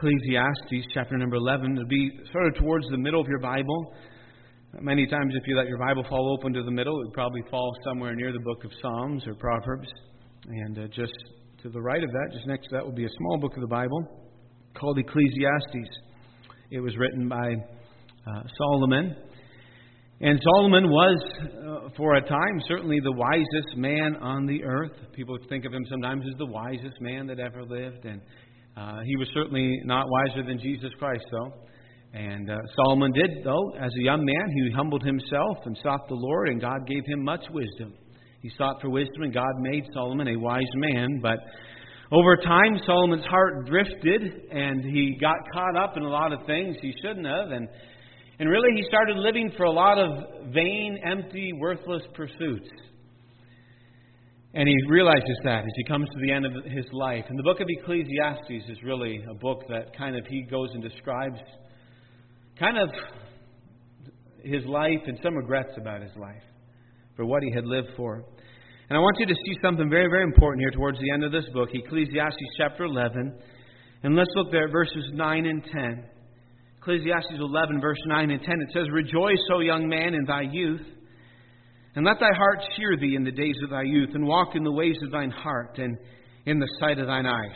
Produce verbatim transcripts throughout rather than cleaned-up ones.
Ecclesiastes chapter number eleven. It'll be sort of towards the middle of your Bible. Many times if you let your Bible fall open to the middle, it would probably fall somewhere near the book of Psalms or Proverbs. And uh, just to the right of that, just next to that, will be a small book of the Bible called Ecclesiastes. It was written by uh, Solomon. And Solomon was, uh, for a time, certainly the wisest man on the earth. People think of him sometimes as the wisest man that ever lived. And uh, he was certainly not wiser than Jesus Christ, though. And uh, Solomon did, though, as a young man, he humbled himself and sought the Lord, and God gave him much wisdom. He sought for wisdom, and God made Solomon a wise man. But over time, Solomon's heart drifted, and he got caught up in a lot of things he shouldn't have. And And really, he started living for a lot of vain, empty, worthless pursuits. And he realizes that as he comes to the end of his life. And the book of Ecclesiastes is really a book that kind of he goes and describes kind of his life and some regrets about his life for what he had lived for. And I want you to see something very, very important here towards the end of this book, Ecclesiastes chapter eleven. And let's look there at verses nine and ten. Ecclesiastes eleven, verse nine and ten, it says, "Rejoice, O young man, in thy youth, and let thy heart cheer thee in the days of thy youth, and walk in the ways of thine heart, and in the sight of thine eyes.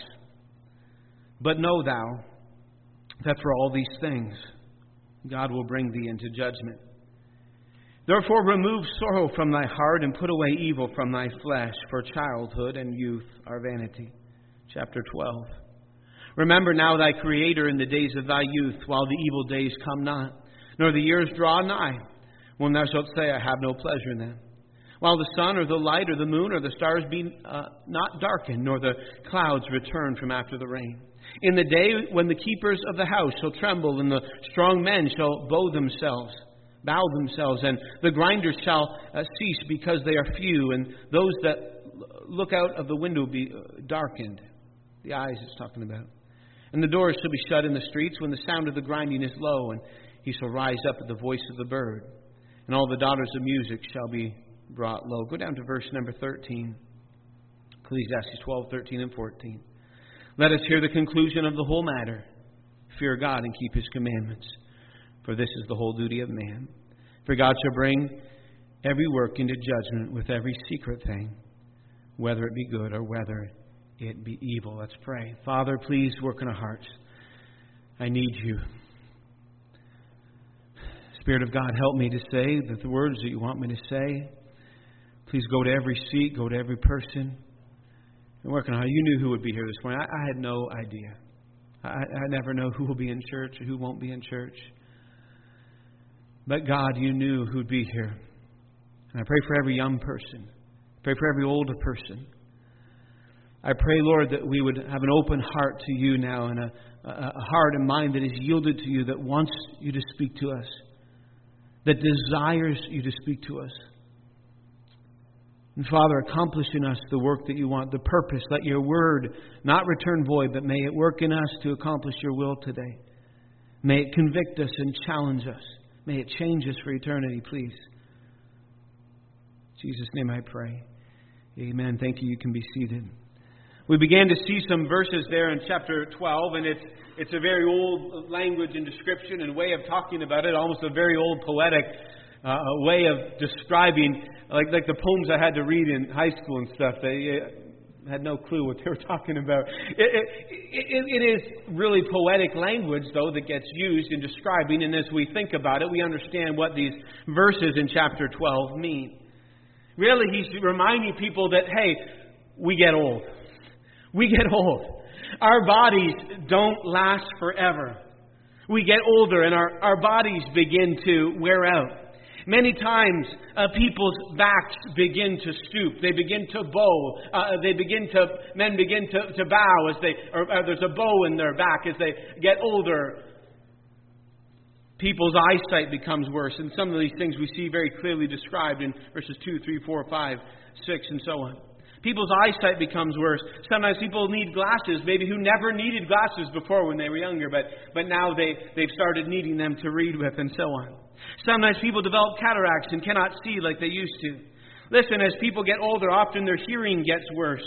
But know thou that for all these things God will bring thee into judgment. Therefore remove sorrow from thy heart, and put away evil from thy flesh, for childhood and youth are vanity." Chapter twelve. "Remember now thy Creator in the days of thy youth, while the evil days come not, nor the years draw nigh, when thou shalt say, I have no pleasure in them. While the sun or the light or the moon or the stars be uh, not darkened, nor the clouds return from after the rain. In the day when the keepers of the house shall tremble, and the strong men shall bow themselves, bow themselves, and the grinders shall uh, cease because they are few, and those that look out of the window be uh, darkened." The eyes it's talking about. "And the doors shall be shut in the streets when the sound of the grinding is low, and he shall rise up at the voice of the bird. And all the daughters of music shall be brought low." Go down to verse number thirteen. Ecclesiastes twelve, thirteen, and fourteen. "Let us hear the conclusion of the whole matter. Fear God and keep his commandments, for this is the whole duty of man. For God shall bring every work into judgment with every secret thing, whether it be good or whether it be evil." Let's pray. Father, please work in our hearts. I need you. Spirit of God, help me to say that the words that you want me to say. Please go to every seat, go to every person, and work on how you knew who would be here this morning. I, I had no idea. I, I never know who will be in church or who won't be in church. But God, you knew who would be here. And I pray for every young person. I pray for every older person. I pray, Lord, that we would have an open heart to you now, and a, a, a heart and mind that is yielded to you, that wants you to speak to us, that desires you to speak to us. And Father, accomplish in us the work that you want, the purpose. Let your word not return void, but may it work in us to accomplish your will today. May it convict us and challenge us. May it change us for eternity, please. In Jesus' name I pray. Amen. Thank you. You can be seated. We began to see some verses there in chapter twelve, and it's it's a very old language and description and way of talking about it, almost a very old poetic uh, way of describing, like like the poems I had to read in high school and stuff. They uh, had no clue what they were talking about. It, it, it, it is really poetic language, though, that gets used in describing, and as we think about it, we understand what these verses in chapter twelve mean. Really, he's reminding people that, hey, we get old. We get old. Our bodies don't last forever. We get older and our, our bodies begin to wear out. Many times, uh, people's backs begin to stoop. They begin to bow. Uh, they begin to, men begin to, to bow as they, or uh, there's a bow in their back as they get older. People's eyesight becomes worse. And some of these things we see very clearly described in verses two, three, four, five, six, and so on. People's eyesight becomes worse. Sometimes people need glasses, maybe who never needed glasses before when they were younger, but, but now they, they've started needing them to read with, and so on. Sometimes people develop cataracts and cannot see like they used to. Listen, as people get older, often their hearing gets worse.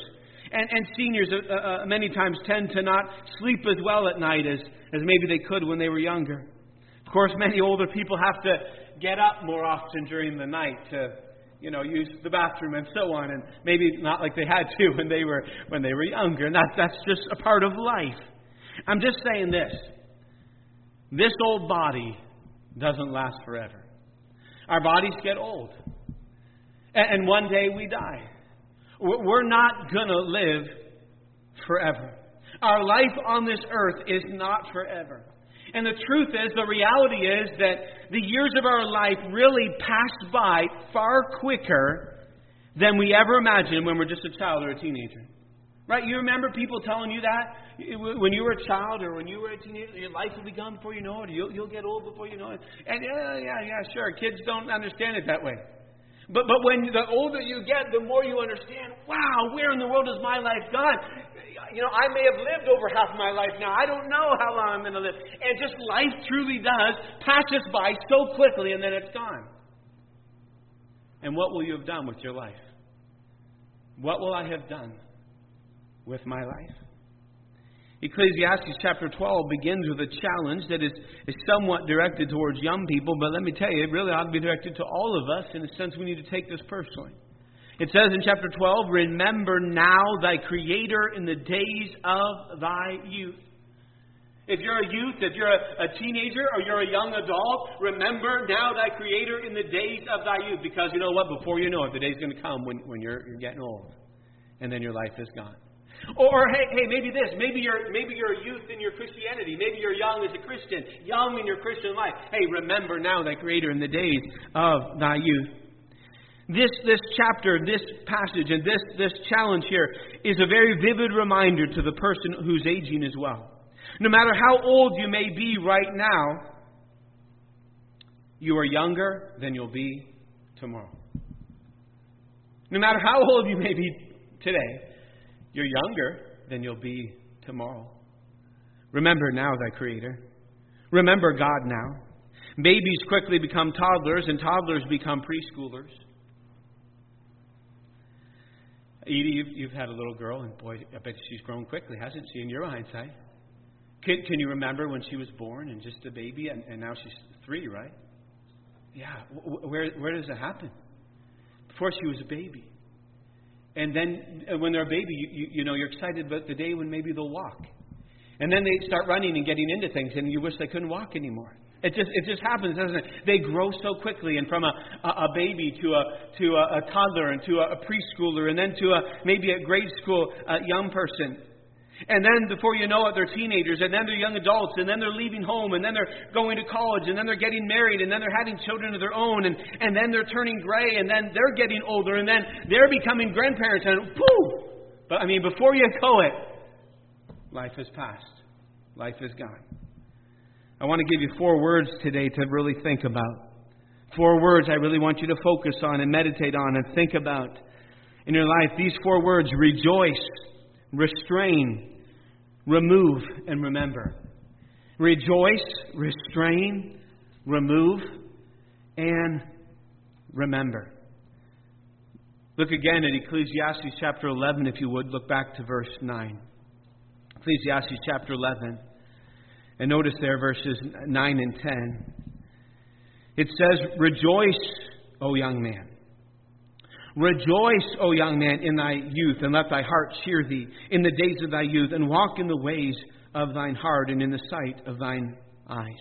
And, and seniors uh, uh, many times tend to not sleep as well at night as, as maybe they could when they were younger. Of course, many older people have to get up more often during the night to, you know, use the bathroom and so on, and maybe not like they had to when they were when they were younger. And that, that's just a part of life. I'm just saying this. This old body doesn't last forever. Our bodies get old. And, and one day we die. We're not going to live forever. Our life on this earth is not forever. And the truth is, the reality is that the years of our life really pass by far quicker than we ever imagined when we're just a child or a teenager. Right? You remember people telling you that? When you were a child or when you were a teenager, your life will be gone before you know it. You'll, you'll get old before you know it. And yeah, yeah, yeah, sure. Kids don't understand it that way. But but when the older you get, the more you understand, wow, where in the world is my life gone? You know, I may have lived over half my life now. I don't know how long I'm going to live. And just life truly does pass us by so quickly, and then it's gone. And what will you have done with your life? What will I have done with my life? Ecclesiastes chapter twelve begins with a challenge that is, is somewhat directed towards young people, but let me tell you, it really ought to be directed to all of us. In a sense, we need to take this personally. It says in chapter twelve, remember now thy Creator in the days of thy youth. If you're a youth, if you're a, a teenager, or you're a young adult, remember now thy Creator in the days of thy youth. Because you know what? Before you know it, the day's going to come when, when you're, you're getting old. And then your life is gone. Or, or hey, hey, maybe this. Maybe you're maybe you're a youth in your Christianity. Maybe you're young as a Christian, young in your Christian life. Hey, remember now thy Creator in the days of thy youth. This this chapter, this passage, and this this challenge here is a very vivid reminder to the person who's aging as well. No matter how old you may be right now, you are younger than you'll be tomorrow. No matter how old you may be today, you're younger than you'll be tomorrow. Remember now thy Creator. Remember God now. Babies quickly become toddlers, and toddlers become preschoolers. Edie, you've, you've had a little girl, and boy, I bet she's grown quickly, hasn't she, in your hindsight? Can, can you remember when she was born and just a baby, and, and now she's three, right? Yeah. Where, where does it happen? Before she was a baby. And then when they're a baby, you, you, you know, you're excited about the day when maybe they'll walk. And then they start running and getting into things, and you wish they couldn't walk anymore. It just it just happens, doesn't it? They grow so quickly, and from a, a, a baby to a to a, a toddler, and to a, a preschooler, and then to a maybe a grade school uh, young person. And then before you know it, they're teenagers, and then they're young adults, and then they're leaving home, and then they're going to college, and then they're getting married, and then they're having children of their own, and, and then they're turning gray, and then they're getting older, and then they're becoming grandparents, and poof! But I mean, before you go it, life has passed. Life is gone. I want to give you four words today to really think about. Four words I really want you to focus on and meditate on and think about in your life. These four words: rejoice, restrain, remove, and remember. Rejoice, restrain, remove, and remember. Look again at Ecclesiastes chapter eleven, if you would. Look back to verse nine. Ecclesiastes chapter eleven. And notice there verses nine and ten. It says, rejoice, O young man. Rejoice, O young man, in thy youth, and let thy heart cheer thee in the days of thy youth, and walk in the ways of thine heart, and in the sight of thine eyes.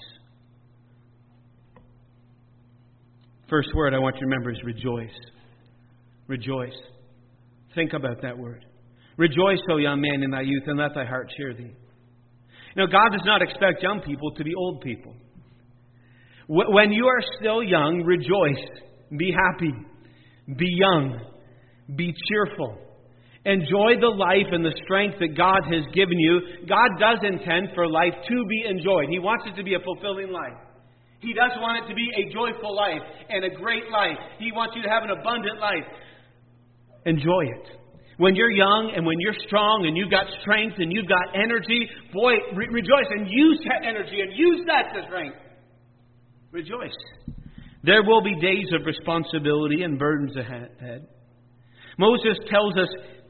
First word I want you to remember is rejoice. Rejoice. Think about that word. Rejoice, O young man, in thy youth, and let thy heart cheer thee. Now, God does not expect young people to be old people. When you are still young, rejoice. Be happy. Be young. Be cheerful. Enjoy the life and the strength that God has given you. God does intend for life to be enjoyed. He wants it to be a fulfilling life. He does want it to be a joyful life and a great life. He wants you to have an abundant life. Enjoy it. When you're young and when you're strong and you've got strength and you've got energy, boy, re- rejoice and use that energy and use that to strength. Rejoice. There will be days of responsibility and burdens ahead. Moses tells us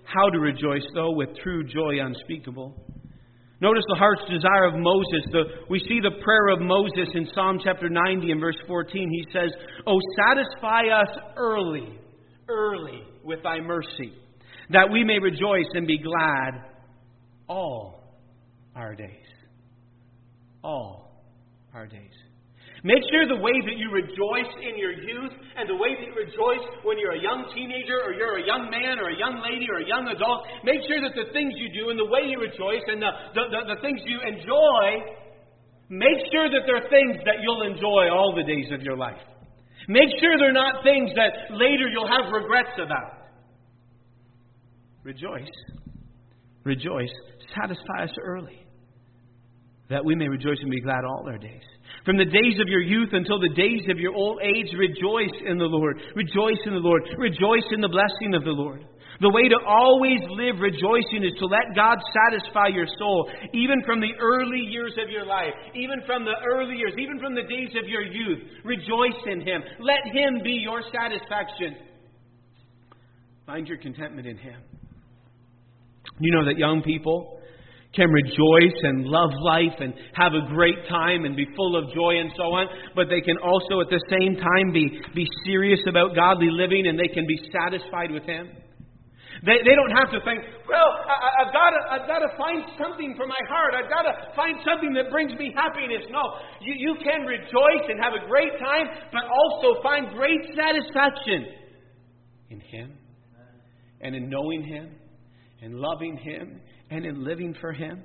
how to rejoice, though, with true joy unspeakable. Notice the heart's desire of Moses. The, we see the prayer of Moses in Psalm chapter ninety and verse fourteen. He says, "O satisfy us early, early with thy mercy, that we may rejoice and be glad all our days." All our days. Make sure the way that you rejoice in your youth and the way that you rejoice when you're a young teenager or you're a young man or a young lady or a young adult, make sure that the things you do and the way you rejoice and the, the, the, the things you enjoy, make sure that they're things that you'll enjoy all the days of your life. Make sure they're not things that later you'll have regrets about. Rejoice. Rejoice. Satisfy us early, that we may rejoice and be glad all our days. From the days of your youth until the days of your old age, rejoice in the Lord. Rejoice in the Lord. Rejoice in the blessing of the Lord. The way to always live rejoicing is to let God satisfy your soul, even from the early years of your life, even from the early years, even from the days of your youth. Rejoice in Him. Let Him be your satisfaction. Find your contentment in Him. You know that young people can rejoice and love life and have a great time and be full of joy and so on, but they can also at the same time be, be serious about godly living, and they can be satisfied with Him. They, they don't have to think, well, I, I've got to I've got to find something for my heart. I've got to find something that brings me happiness. No, you, you can rejoice and have a great time, but also find great satisfaction in Him and in knowing Him and loving Him and in living for Him.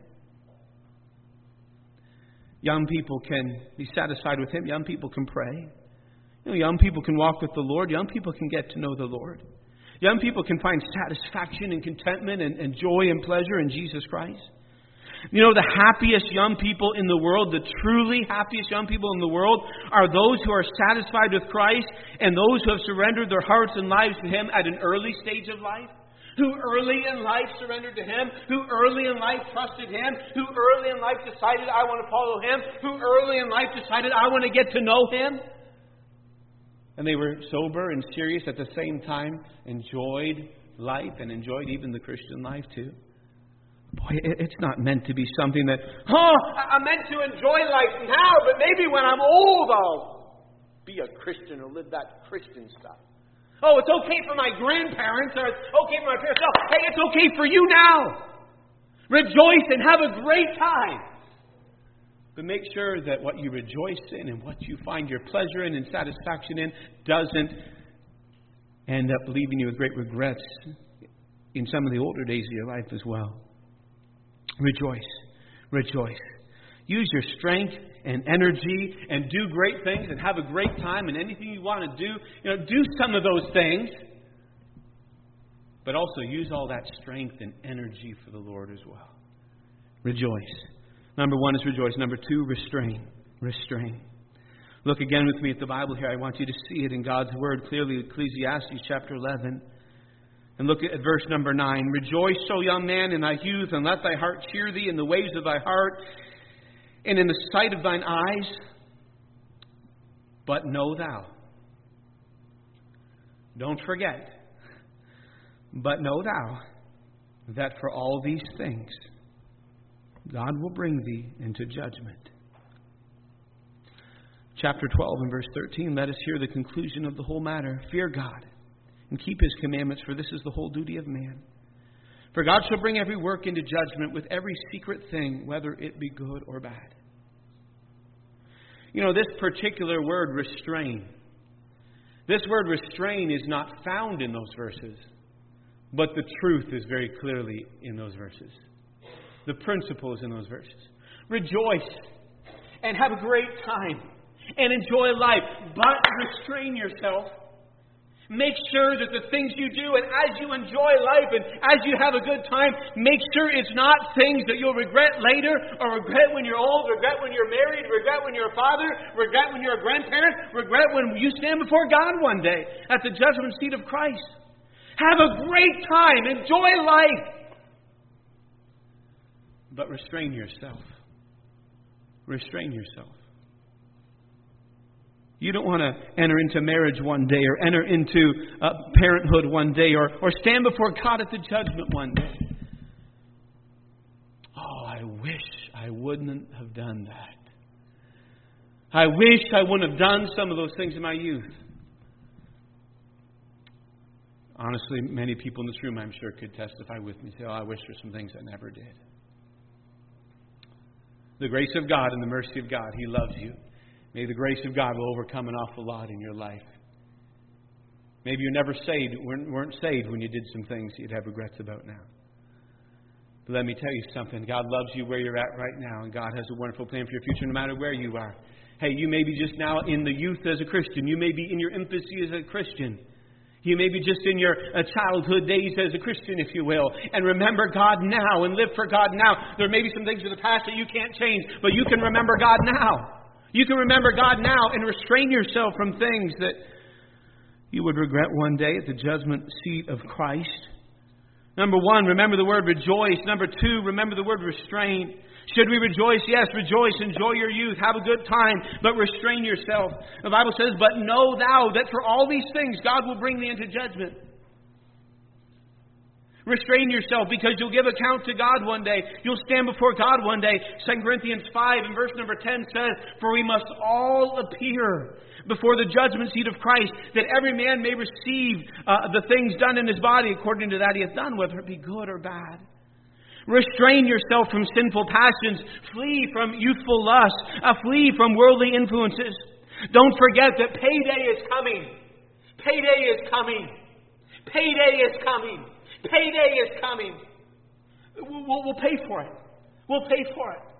Young people can be satisfied with Him. Young people can pray. You know, young people can walk with the Lord. Young people can get to know the Lord. Young people can find satisfaction and contentment and, and joy and pleasure in Jesus Christ. You know, the happiest young people in the world, the truly happiest young people in the world, are those who are satisfied with Christ and those who have surrendered their hearts and lives to Him at an early stage of life. Who early in life surrendered to Him, who early in life trusted Him, who early in life decided, I want to follow Him, who early in life decided, I want to get to know Him. And they were sober and serious at the same time, enjoyed life and enjoyed even the Christian life too. Boy, it's not meant to be something that, oh, I'm meant to enjoy life now, but maybe when I'm old I'll be a Christian or live that Christian stuff. Oh, it's okay for my grandparents, or it's okay for my parents. No, hey, it's okay for you now. Rejoice and have a great time. But make sure that what you rejoice in and what you find your pleasure in and satisfaction in doesn't end up leaving you with great regrets in some of the older days of your life as well. Rejoice. Rejoice. Use your strength and energy and do great things and have a great time, and anything you want to do, you know, do some of those things. But also use all that strength and energy for the Lord as well. Rejoice. Number one is rejoice. Number two, restrain. Restrain. Look again with me at the Bible here. I want you to see it in God's Word clearly, Ecclesiastes chapter eleven. And look at verse number nine. Rejoice, O young man, in thy youth, and let thy heart cheer thee in the ways of thy heart, and in the sight of thine eyes. But know thou. Don't forget. But know thou that for all these things God will bring thee into judgment. Chapter twelve and verse thirteen, let us hear the conclusion of the whole matter. Fear God and keep His commandments, for this is the whole duty of man. For God shall bring every work into judgment with every secret thing, whether it be good or bad. You know, this particular word, restrain, this word restrain is not found in those verses, but the truth is very clearly in those verses. The principle is in those verses. Rejoice and have a great time and enjoy life, but restrain yourself. Make sure that the things you do, and as you enjoy life and as you have a good time, make sure it's not things that you'll regret later, or regret when you're old, regret when you're married, regret when you're a father, regret when you're a grandparent, regret when you stand before God one day at the judgment seat of Christ. Have a great time. Enjoy life. But restrain yourself. Restrain yourself. You don't want to enter into marriage one day or enter into uh, parenthood one day or, or stand before God at the judgment one day. Oh, I wish I wouldn't have done that. I wish I wouldn't have done some of those things in my youth. Honestly, many people in this room, I'm sure, could testify with me. Say, oh, I wish there were some things I never did. The grace of God and the mercy of God, He loves you. May the grace of God will overcome an awful lot in your life. Maybe you're never saved, weren't saved when you did some things you'd have regrets about now. But let me tell you something. God loves you where you're at right now, and God has a wonderful plan for your future no matter where you are. Hey, you may be just now in the youth as a Christian. You may be in your infancy as a Christian. You may be just in your uh, childhood days as a Christian, if you will. And remember God now and live for God now. There may be some things in the past that you can't change, but you can remember God now. You can remember God now and restrain yourself from things that you would regret one day at the judgment seat of Christ. Number one, remember the word rejoice. Number two, remember the word restrain. Should we rejoice? Yes, rejoice. Enjoy your youth. Have a good time. But restrain yourself. The Bible says, but know thou that for all these things God will bring thee into judgment. Restrain yourself because you'll give account to God one day. You'll stand before God one day. Second Corinthians five and verse number ten says, for we must all appear before the judgment seat of Christ, that every man may receive uh, the things done in his body according to that he hath done, whether it be good or bad. Restrain yourself from sinful passions. Flee from youthful lust. Uh, flee from worldly influences. Don't forget that payday is coming. Payday is coming. Payday is coming. Payday is coming. We'll, we'll, we'll pay for it. We'll pay for it.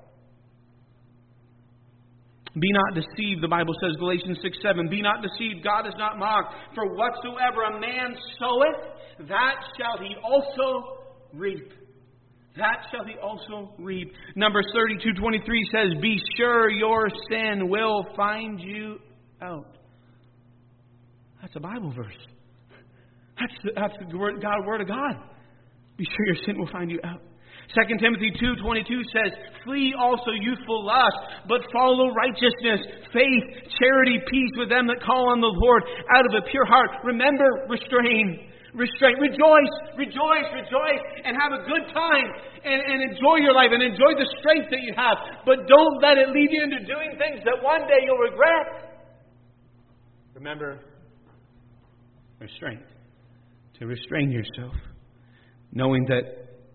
Be not deceived, the Bible says, Galatians six seven. Be not deceived, God is not mocked. For whatsoever a man soweth, that shall he also reap. That shall he also reap. Numbers thirty-two twenty-three says, be sure your sin will find you out. That's a Bible verse. That's the, that's the word, God, word of God. Be sure your sin will find you out. Second Timothy two twenty-two says, flee also youthful lust, but follow righteousness, faith, charity, peace with them that call on the Lord out of a pure heart. Remember, restrain. Restrain. Rejoice, rejoice, rejoice, and have a good time, and, and enjoy your life, and enjoy the strength that you have. But don't let it lead you into doing things that one day you'll regret. Remember, restraint. To restrain yourself, knowing that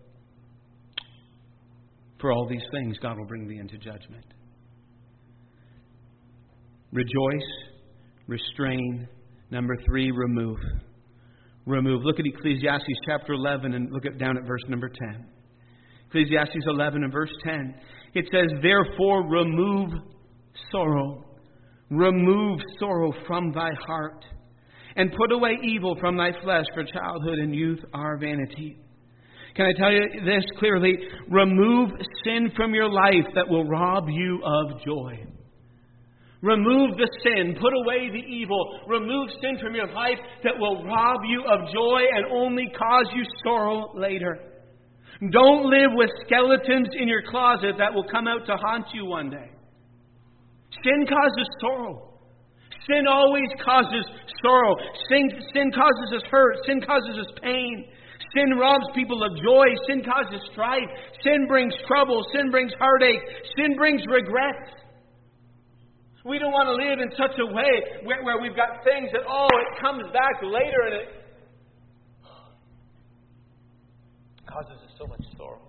for all these things God will bring thee into judgment. Rejoice, restrain. Number three, remove. Remove. Look at Ecclesiastes chapter eleven and look at down at verse number ten. Ecclesiastes eleven and verse ten. It says, therefore remove sorrow. Remove sorrow from thy heart. And put away evil from thy flesh, for childhood and youth are vanity. Can I tell you this clearly? Remove sin from your life that will rob you of joy. Remove the sin. Put away the evil. Remove sin from your life that will rob you of joy and only cause you sorrow later. Don't live with skeletons in your closet that will come out to haunt you one day. Sin causes sorrow. Sin always causes sorrow. Sin, sin causes us hurt. Sin causes us pain. Sin robs people of joy. Sin causes strife. Sin brings trouble. Sin brings heartache. Sin brings regrets. We don't want to live in such a way where, where we've got things that, oh, it comes back later and it causes us so much sorrow.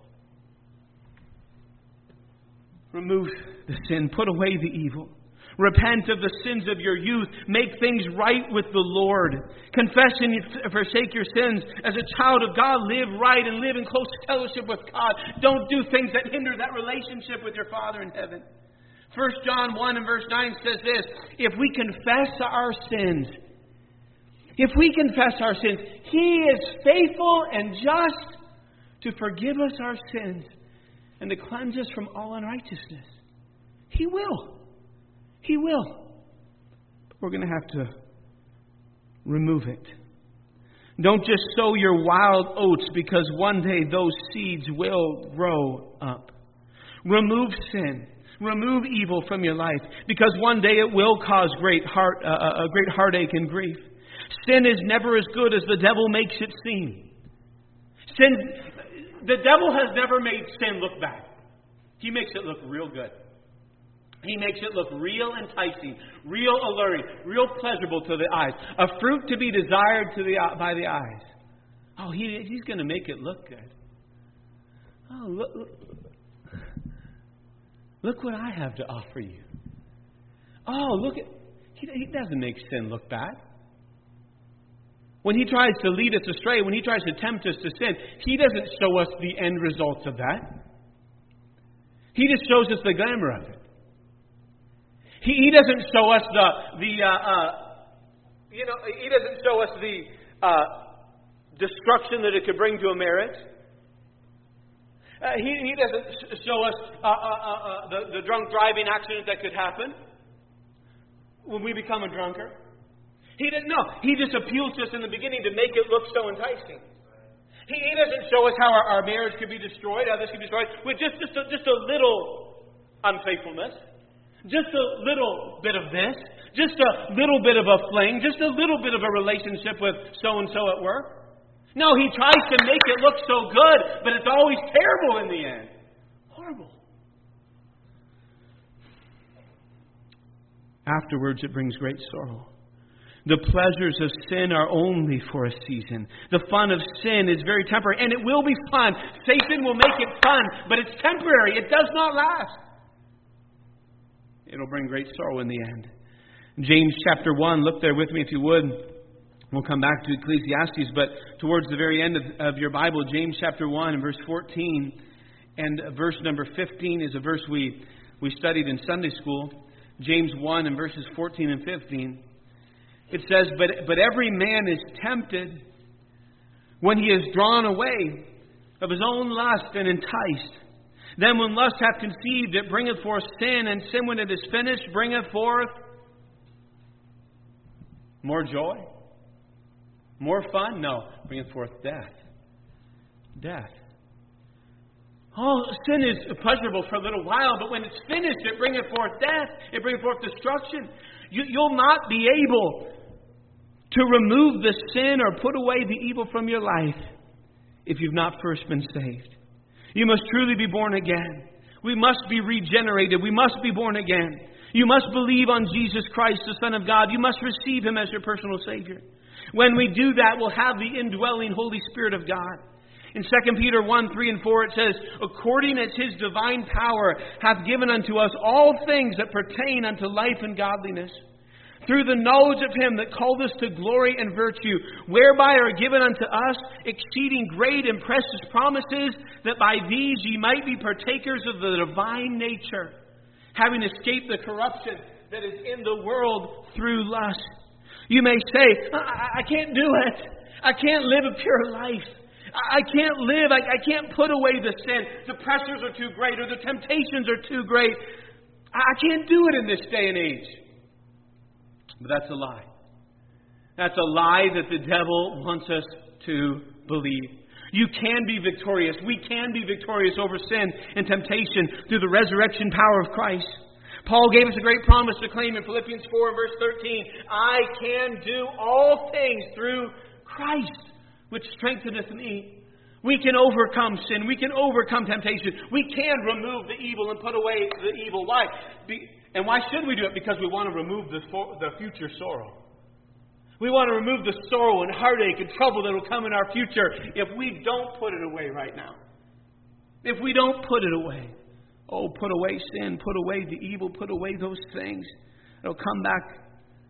Remove the sin. Put away the evil. Repent of the sins of your youth. Make things right with the Lord. Confess and forsake your sins. As a child of God, live right and live in close fellowship with God. Don't do things that hinder that relationship with your Father in heaven. First John one and verse nine says this, if we confess our sins, if we confess our sins, He is faithful and just to forgive us our sins and to cleanse us from all unrighteousness. He will. He will. But we're going to have to remove it. Don't just sow your wild oats, because one day those seeds will grow up. Remove sin. Remove evil from your life, because one day it will cause great heart, uh, a great heartache and grief. Sin is never as good as the devil makes it seem. Sin, the devil has never made sin look bad. He makes it look real good. He makes it look real enticing, real alluring, real pleasurable to the eyes. A fruit to be desired to the by the eyes. Oh, he, he's going to make it look good. Oh, look, look, look what I have to offer you. Oh, look at, he, he doesn't make sin look bad. When he tries to lead us astray, when he tries to tempt us to sin, he doesn't show us the end results of that. He just shows us the glamour of it. He, he doesn't show us the, the uh, uh, you know, he doesn't show us the uh, destruction that it could bring to a marriage. Uh, he, he doesn't show us uh, uh, uh, the, the drunk driving accident that could happen when we become a drunkard. He didn't know. He just appeals to us in the beginning to make it look so enticing. He, he doesn't show us how our, our marriage could be destroyed, how this could be destroyed, with just, just, a, just a little unfaithfulness. Just a little bit of this. Just a little bit of a fling. Just a little bit of a relationship with so-and-so at work. No, he tries to make it look so good, but it's always terrible in the end. Horrible. Afterwards, it brings great sorrow. The pleasures of sin are only for a season. The fun of sin is very temporary, and it will be fun. Satan will make it fun, but it's temporary. It does not last. It'll bring great sorrow in the end. James chapter one, look there with me if you would. We'll come back to Ecclesiastes, but towards the very end of, of your Bible, James chapter one and verse fourteen, and verse number fifteen is a verse we, we studied in Sunday school. James one and verses fourteen and fifteen. It says, but, but every man is tempted when he is drawn away of his own lust and enticed. Then when lust hath conceived, it bringeth forth sin, and sin when it is finished bringeth forth more joy, more fun. No, bringeth forth death. Death. Oh, sin is pleasurable for a little while, but when it's finished, it bringeth forth death. It bringeth forth destruction. You, you'll not be able to remove the sin or put away the evil from your life if you've not first been saved. You must truly be born again. We must be regenerated. We must be born again. You must believe on Jesus Christ, the Son of God. You must receive Him as your personal Savior. When we do that, we'll have the indwelling Holy Spirit of God. In Second Peter one, three and four, it says, according as His divine power hath given unto us all things that pertain unto life and godliness, through the knowledge of Him that called us to glory and virtue, whereby are given unto us exceeding great and precious promises, that by these ye might be partakers of the divine nature, having escaped the corruption that is in the world through lust. You may say, I, I can't do it. I can't live a pure life. I can't live. I, I can't put away the sin. The pressures are too great, or the temptations are too great. I can't do it in this day and age. But that's a lie. That's a lie that the devil wants us to believe. You can be victorious. We can be victorious over sin and temptation through the resurrection power of Christ. Paul gave us a great promise to claim in Philippians four and verse thirteen. I can do all things through Christ, which strengtheneth me. We can overcome sin. We can overcome temptation. We can remove the evil and put away the evil. Why? Be, and why should we do it? Because we want to remove the, the future sorrow. We want to remove the sorrow and heartache and trouble that will come in our future if we don't put it away right now. If we don't put it away. Oh, put away sin. Put away the evil. Put away those things. It'll come back.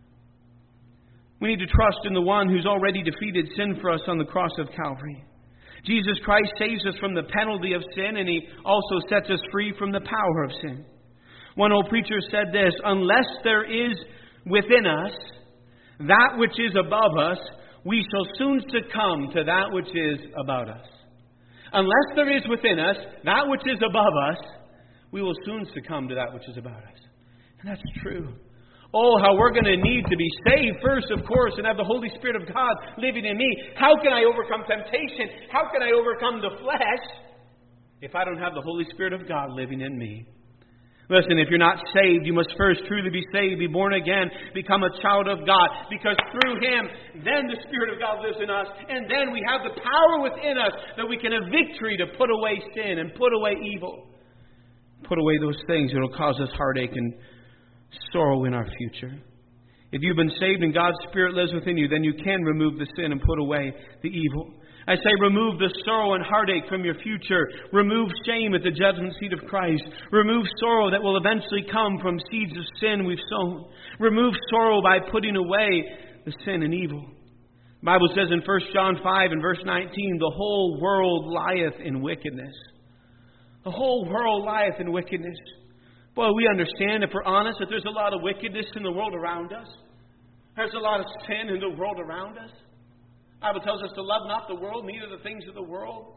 We need to trust in the one who's already defeated sin for us on the cross of Calvary. Jesus Christ saves us from the penalty of sin, and He also sets us free from the power of sin. One old preacher said this, unless there is within us that which is above us, we shall soon succumb to that which is about us. Unless there is within us that which is above us, we will soon succumb to that which is about us. And that's true. Oh, how we're going to need to be saved first, of course, and have the Holy Spirit of God living in me. How can I overcome temptation? How can I overcome the flesh if I don't have the Holy Spirit of God living in me? Listen, if you're not saved, you must first truly be saved, be born again, become a child of God. Because through Him, then the Spirit of God lives in us. And then we have the power within us that we can have victory to put away sin and put away evil. Put away those things that will cause us heartache and sorrow in our future. If you've been saved and God's Spirit lives within you, then you can remove the sin and put away the evil. I say remove the sorrow and heartache from your future. Remove shame at the judgment seat of Christ. Remove sorrow that will eventually come from seeds of sin we've sown. Remove sorrow by putting away the sin and evil. The Bible says in First John five and verse nineteen, the whole world lieth in wickedness. The whole world lieth in wickedness. Boy, we understand, if we're honest, that there's a lot of wickedness in the world around us. There's a lot of sin in the world around us. The Bible tells us to love not the world, neither the things of the world.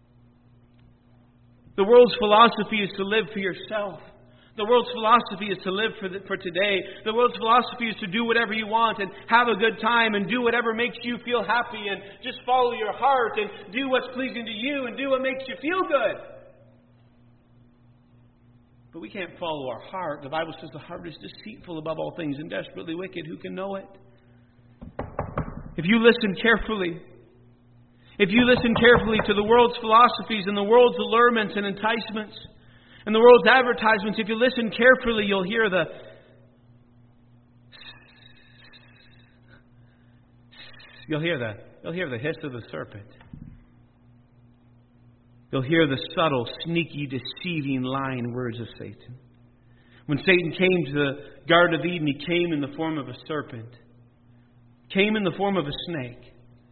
The world's philosophy is to live for yourself. The world's philosophy is to live for, the, for today. The world's philosophy is to do whatever you want and have a good time and do whatever makes you feel happy and just follow your heart and do what's pleasing to you and do what makes you feel good. But we can't follow our heart. The Bible says the heart is deceitful above all things and desperately wicked. Who can know it? If you listen carefully, if you listen carefully to the world's philosophies and the world's allurements and enticements and the world's advertisements, if you listen carefully, you'll hear the you'll hear the you'll hear the hiss of the serpent. You'll hear the subtle, sneaky, deceiving, lying words of Satan. When Satan came to the Garden of Eden, he came in the form of a serpent. Came in the form of a snake.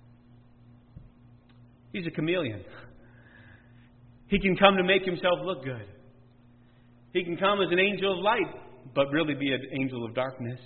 He's a chameleon. He can come to make himself look good. He can come as an angel of light, but really be an angel of darkness.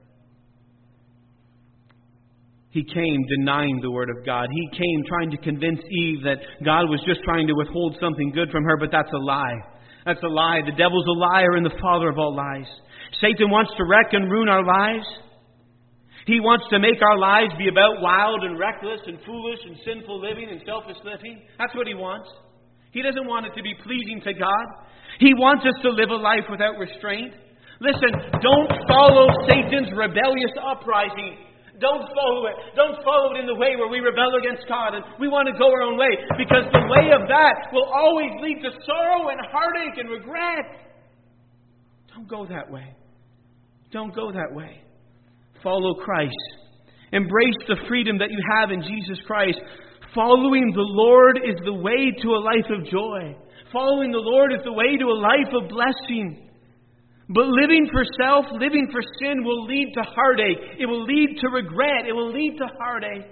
He came denying the Word of God. He came trying to convince Eve that God was just trying to withhold something good from her, but that's a lie. That's a lie. The devil's a liar and the father of all lies. Satan wants to wreck and ruin our lives. He wants to make our lives be about wild and reckless and foolish and sinful living and selfish living. That's what he wants. He doesn't want it to be pleasing to God. He wants us to live a life without restraint. Listen, don't follow Satan's rebellious uprising. Don't follow it. Don't follow it in the way where we rebel against God and we want to go our own way. Because the way of that will always lead to sorrow and heartache and regret. Don't go that way. Don't go that way. Follow Christ. Embrace the freedom that you have in Jesus Christ. Following the Lord is the way to a life of joy. Following the Lord is the way to a life of blessing. But living for self, living for sin will lead to heartache. It will lead to regret. It will lead to heartache.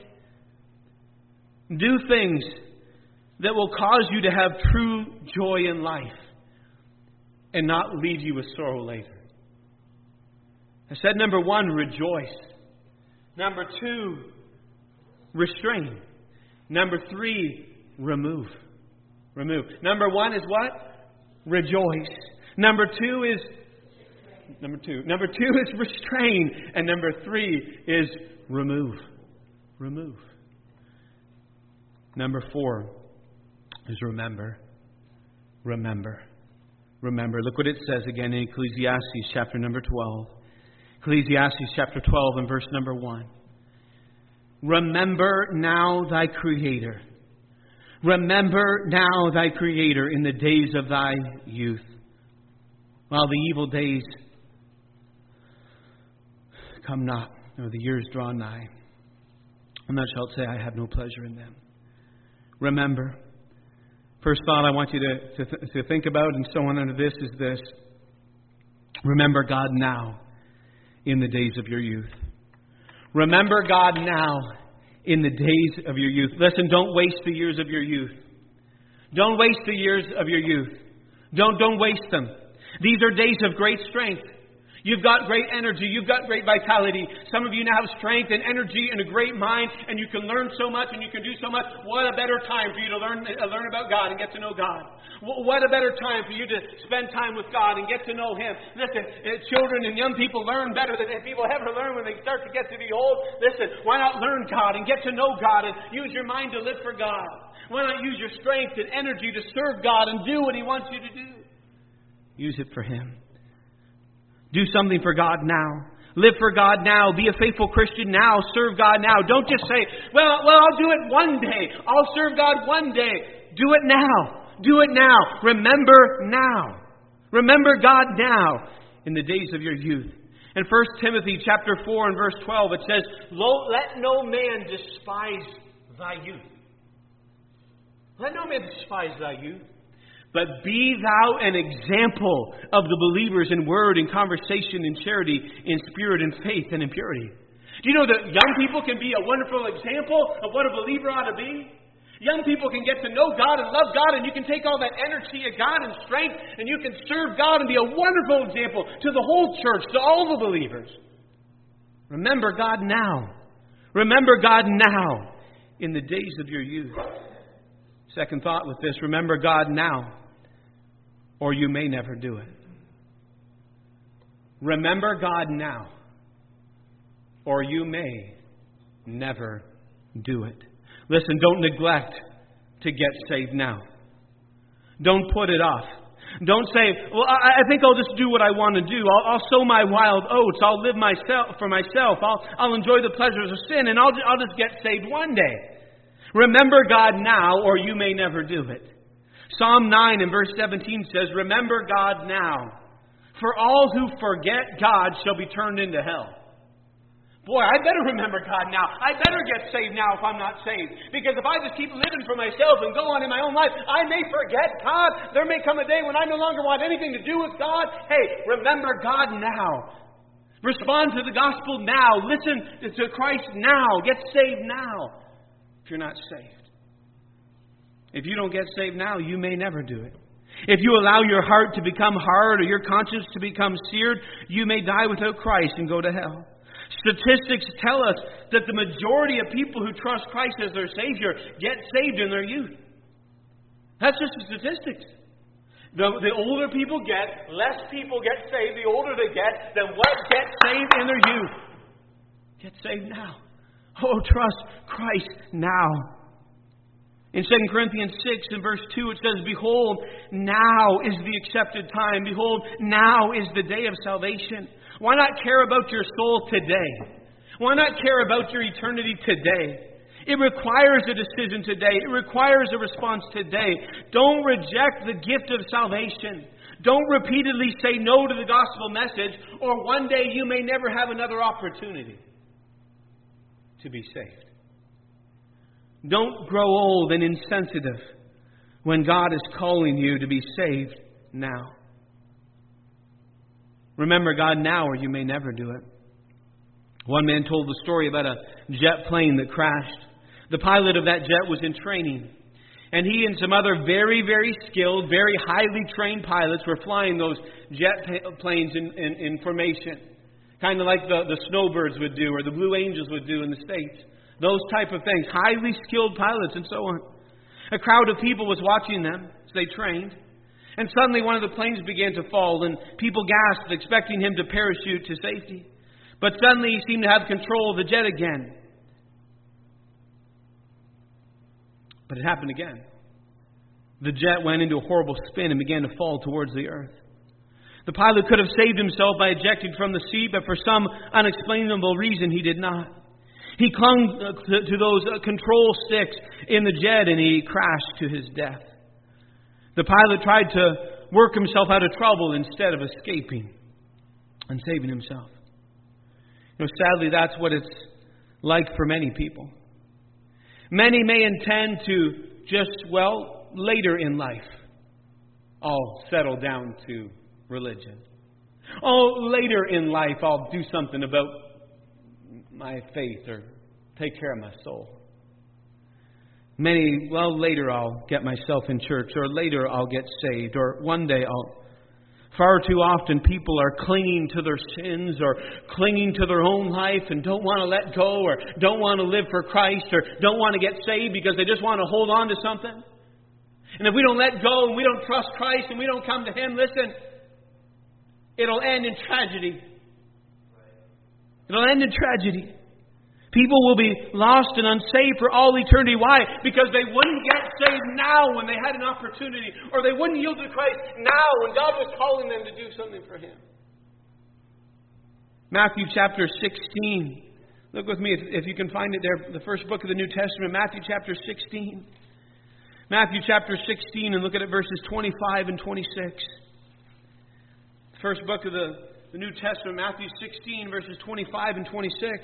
Do things that will cause you to have true joy in life and not leave you with sorrow later. I said number one, rejoice. Number two, restrain. Number three, remove. Remove. Number one is what? Rejoice. Number two is number two. Number two is restrain. And number three is remove. Remove. Number four is remember. Remember. Remember. Look what it says again in Ecclesiastes chapter number twelve. Ecclesiastes chapter twelve and verse number one. Remember now thy Creator. Remember now thy Creator in the days of thy youth, while the evil days come not, nor the years draw nigh. And thou shalt say, I have no pleasure in them. Remember. First thought I want you to, to, to think about and so on under this is this. Remember God now in the days of your youth. Remember God now in the days of your youth. Listen, don't waste the years of your youth. Don't waste the years of your youth. Don't, don't waste them. These are days of great strength. You've got great energy. You've got great vitality. Some of you now have strength and energy and a great mind, and you can learn so much and you can do so much. What a better time for you to learn, uh, learn about God and get to know God. What a better time for you to spend time with God and get to know Him. Listen, uh, children and young people learn better than people ever learn when they start to get to be old. Listen, why not learn God and get to know God and use your mind to live for God? Why not use your strength and energy to serve God and do what He wants you to do? Use it for Him. Do something for God now. Live for God now. Be a faithful Christian now. Serve God now. Don't just say, well, well, I'll do it one day. I'll serve God one day. Do it now. Do it now. Remember now. Remember God now in the days of your youth. In First Timothy chapter four and verse twelve, it says, let no man despise thy youth. Let no man despise thy youth. But be thou an example of the believers in word, in conversation, in charity, in spirit, in faith, and in purity. Do you know that young people can be a wonderful example of what a believer ought to be? Young people can get to know God and love God, and you can take all that energy of God and strength, and you can serve God and be a wonderful example to the whole church, to all the believers. Remember God now. Remember God now in the days of your youth. Second thought with this, remember God now, or you may never do it. Remember God now, or you may never do it. Listen, don't neglect to get saved now. Don't put it off. Don't say, well, I, I think I'll just do what I want to do. I'll, I'll sow my wild oats. I'll live myself for myself. I'll, I'll enjoy the pleasures of sin, and I'll, I'll just get saved one day. Remember God now, or you may never do it. Psalm nine and verse seventeen says, remember God now, for all who forget God shall be turned into hell. Boy, I better remember God now. I better get saved now if I'm not saved. Because if I just keep living for myself and go on in my own life, I may forget God. There may come a day when I no longer want anything to do with God. Hey, remember God now. Respond to the gospel now. Listen to Christ now. Get saved now. If you're not saved. If you don't get saved now, you may never do it. If you allow your heart to become hard or your conscience to become seared, you may die without Christ and go to hell. Statistics tell us that the majority of people who trust Christ as their Savior get saved in their youth. That's just the statistics. The, the older people get, less people get saved. The older they get, then what gets saved in their youth? Get saved now. Oh, trust Christ now. In Second Corinthians six and verse two it says, behold, now is the accepted time. Behold, now is the day of salvation. Why not care about your soul today? Why not care about your eternity today? It requires a decision today. It requires a response today. Don't reject the gift of salvation. Don't repeatedly say no to the gospel message, or one day you may never have another opportunity to be saved. Don't grow old and insensitive when God is calling you to be saved now. Remember God now, or you may never do it. One man told the story about a jet plane that crashed. The pilot of that jet was in training, and he and some other very, very skilled, very highly trained pilots were flying those jet planes in, in, in formation. Kind of like the, the snowbirds would do, or the Blue Angels would do in the States. Those type of things. Highly skilled pilots and so on. A crowd of people was watching them as they trained. And suddenly one of the planes began to fall, and people gasped, expecting him to parachute to safety. But suddenly he seemed to have control of the jet again. But it happened again. The jet went into a horrible spin and began to fall towards the earth. The pilot could have saved himself by ejecting from the seat, but for some unexplainable reason he did not. He clung to those control sticks in the jet and he crashed to his death. The pilot tried to work himself out of trouble instead of escaping and saving himself. You know, sadly, that's what it's like for many people. Many may intend to just, well, later in life, I'll settle down to religion. Oh, later in life, I'll do something about my faith or take care of my soul. Many, well, later I'll get myself in church, or later I'll get saved, or one day I'll... Far too often people are clinging to their sins or clinging to their own life and don't want to let go or don't want to live for Christ or don't want to get saved because they just want to hold on to something. And if we don't let go and we don't trust Christ and we don't come to Him, listen, it'll end in tragedy. It'll end in tragedy. People will be lost and unsaved for all eternity. Why? Because they wouldn't get saved now when they had an opportunity. Or they wouldn't yield to Christ now when God was calling them to do something for Him. Matthew chapter sixteen. Look with me if, if you can find it there. The first book of the New Testament, Matthew chapter sixteen. Matthew chapter sixteen, and look at it, verses twenty-five and twenty-six. First book of the, the New Testament, Matthew sixteen, verses twenty-five and twenty-six.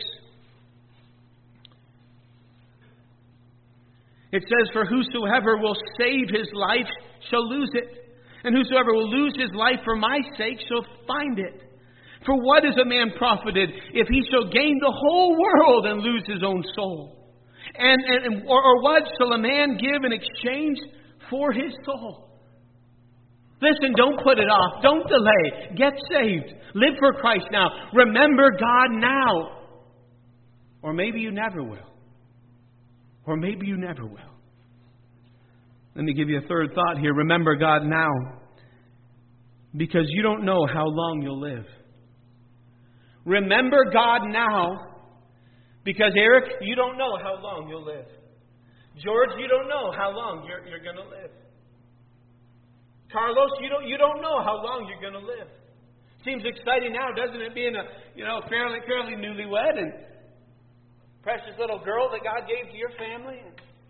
It says, "For whosoever will save his life shall lose it, and whosoever will lose his life for my sake shall find it. For what is a man profited if he shall gain the whole world and lose his own soul? And, and or, or what shall a man give in exchange for his soul?" Listen, don't put it off. Don't delay. Get saved. Live for Christ now. Remember God now. Or maybe you never will. Or maybe you never will. Let me give you a third thought here. Remember God now. Because you don't know how long you'll live. Remember God now. Because, Eric, you don't know how long you'll live. George, you don't know how long you're, you're going to live. Carlos, you don't, you don't know how long you're going to live. Seems exciting now, doesn't it, being a, you know, fairly, fairly newlywed and precious little girl that God gave to your family.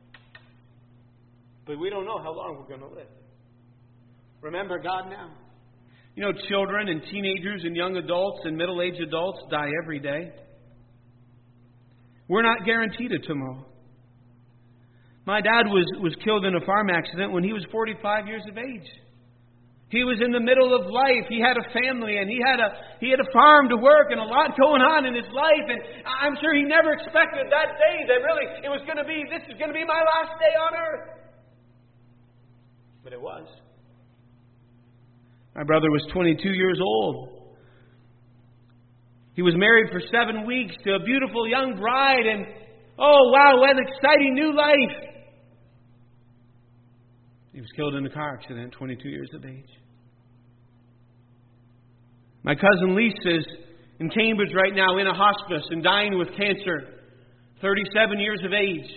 But we don't know how long we're going to live. Remember God now. You know, children and teenagers and young adults and middle-aged adults die every day. We're not guaranteed a tomorrow. My dad was, was killed in a farm accident when he was forty-five years of age. He was in the middle of life. He had a family and he had a he had a farm to work and a lot going on in his life. And I'm sure he never expected that day that really it was going to be, this is going to be my last day on earth. But it was. My brother was twenty-two years old. He was married for seven weeks to a beautiful young bride. And oh, wow, what an exciting new life. He was killed in a car accident, twenty-two years of age. My cousin Lisa is in Cambridge right now in a hospice and dying with cancer, thirty-seven years of age.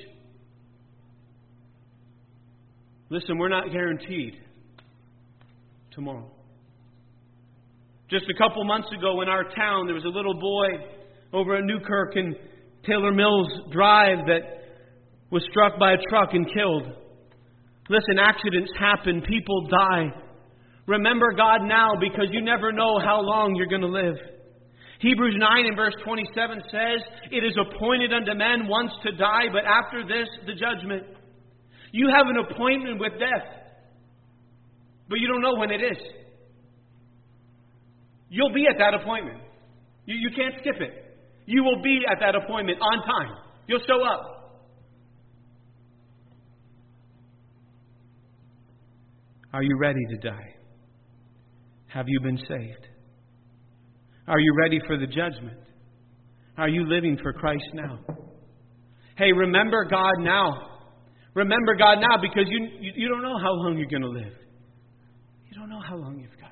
Listen, we're not guaranteed tomorrow. Just a couple months ago in our town, there was a little boy over at Newkirk and Taylor Mills Drive that was struck by a truck and killed. Listen, accidents happen. People die. Remember God now because you never know how long you're going to live. Hebrews nine and verse twenty-seven says, "It is appointed unto men once to die, but after this, the judgment." You have an appointment with death, but you don't know when it is. You'll be at that appointment. You, you can't skip it. You will be at that appointment on time. You'll show up. Are you ready to die? Have you been saved? Are you ready for the judgment? Are you living for Christ now? Hey, remember God now. Remember God now because you, you, you don't know how long you're going to live. You don't know how long you've got.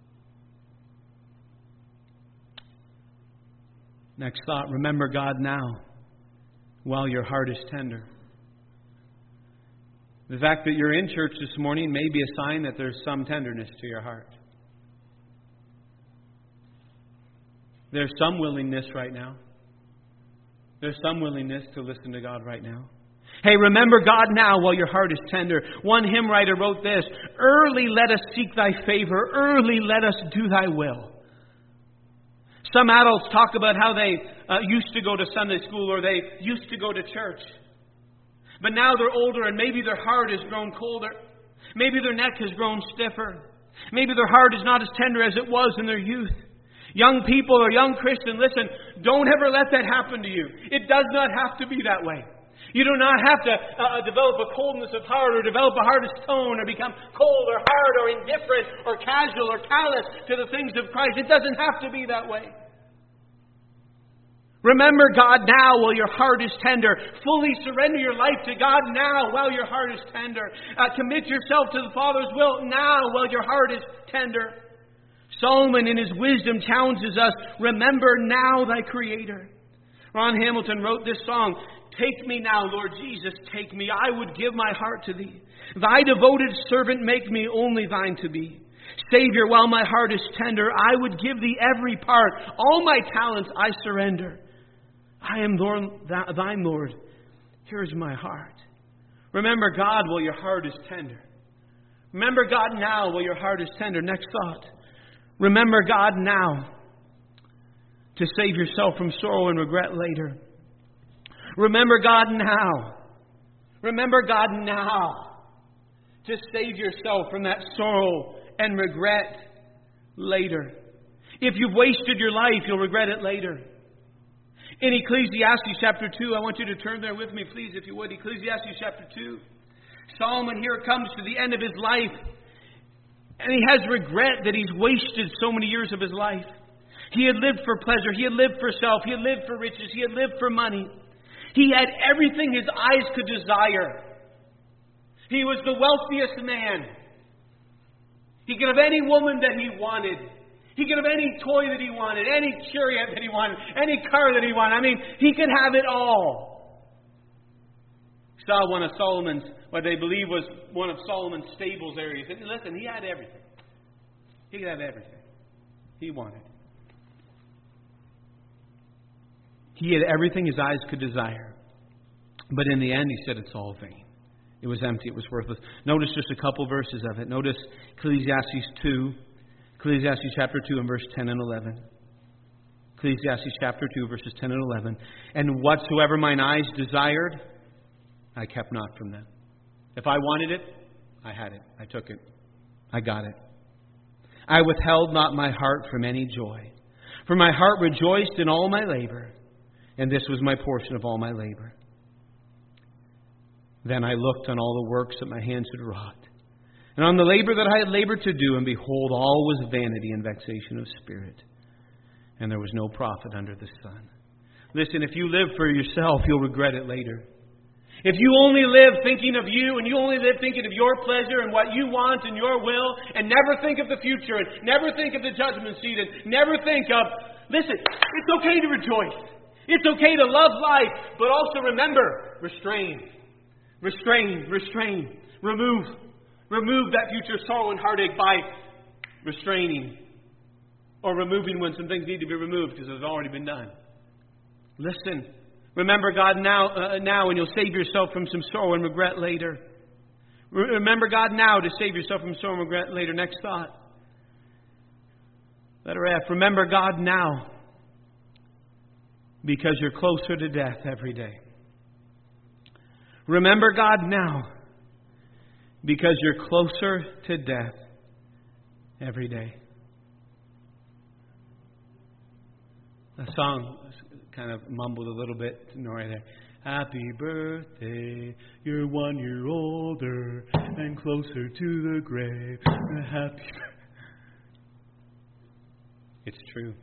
Next thought, remember God now while your heart is tender. The fact that you're in church this morning may be a sign that there's some tenderness to your heart. There's some willingness right now. There's some willingness to listen to God right now. Hey, remember God now while your heart is tender. One hymn writer wrote this, "Early let us seek thy favor. Early let us do thy will." Some adults talk about how they uh, used to go to Sunday school or they used to go to church. But now they're older and maybe their heart has grown colder. Maybe their neck has grown stiffer. Maybe their heart is not as tender as it was in their youth. Young people or young Christian, listen, don't ever let that happen to you. It does not have to be that way. You do not have to uh, develop a coldness of heart or develop a heart of stone or become cold or hard or indifferent or casual or callous to the things of Christ. It doesn't have to be that way. Remember God now while your heart is tender. Fully surrender your life to God now while your heart is tender. Uh, commit yourself to the Father's will now while your heart is tender. Solomon in his wisdom challenges us, remember now thy Creator. Ron Hamilton wrote this song, "Take me now, Lord Jesus, take me. I would give my heart to thee. Thy devoted servant make me only thine to be. Savior, while my heart is tender, I would give Thee every part. All my talents I surrender. I am Lord, Thine Lord. Here is my heart. Remember God while your heart is tender. Remember God now while your heart is tender. Next thought. Remember God now to save yourself from sorrow and regret later. Remember God now. Remember God now to save yourself from that sorrow and regret later. If you've wasted your life, you'll regret it later. In Ecclesiastes chapter two, I want you to turn there with me, please, if you would. Ecclesiastes chapter two. Solomon here comes to the end of his life, and he has regret that he's wasted so many years of his life. He had lived for pleasure. He had lived for self. He had lived for riches. He had lived for money. He had everything his eyes could desire. He was the wealthiest man. He could have any woman that he wanted. He could have any toy that he wanted, any chariot that he wanted, any car that he wanted. I mean, he could have it all. Saw one of Solomon's, what they believe was one of Solomon's stables areas. And listen, he had everything. He could have everything he wanted. He had everything his eyes could desire. But in the end, he said it's all vain. It was empty. It was worthless. Notice just a couple verses of it. Notice Ecclesiastes two. Ecclesiastes chapter two and verse ten and eleven. Ecclesiastes chapter two, verses ten and eleven. And whatsoever mine eyes desired, I kept not from them. If I wanted it, I had it. I took it. I got it. I withheld not my heart from any joy. For my heart rejoiced in all my labor, and this was my portion of all my labor. Then I looked on all the works that my hands had wrought, and on the labor that I had labored to do, and behold, all was vanity and vexation of spirit, and there was no profit under the sun. Listen, if you live for yourself, you'll regret it later. If you only live thinking of you, and you only live thinking of your pleasure and what you want and your will, and never think of the future, and never think of the judgment seat, and never think of, listen, it's okay to rejoice. It's okay to love life, but also remember, restrain. Restrain, restrain, remove, remove that future sorrow and heartache by restraining or removing when some things need to be removed because it's already been done. Listen, remember God now, uh, now, and you'll save yourself from some sorrow and regret later. Re- remember God now to save yourself from sorrow and regret later. Next thought. Letter F. Remember God now because you're closer to death every day. Remember God now because you're closer to death every day. The song kind of mumbled a little bit, right there. Happy birthday, you're one year older and closer to the grave. Happy. It's true.